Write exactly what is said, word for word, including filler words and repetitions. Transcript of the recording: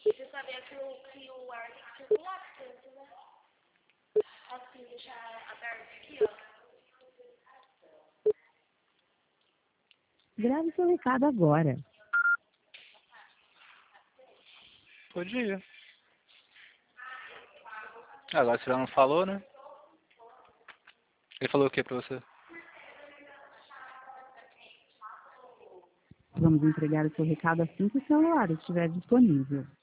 Você sabia que o, que o ar tem que circular bastante, né? Assim, deixar aberto aqui, ó. Grave seu recado agora. Podia. Agora você já não falou, né? Ele falou o que pra você? Vamos entregar o seu recado assim que o celular estiver disponível.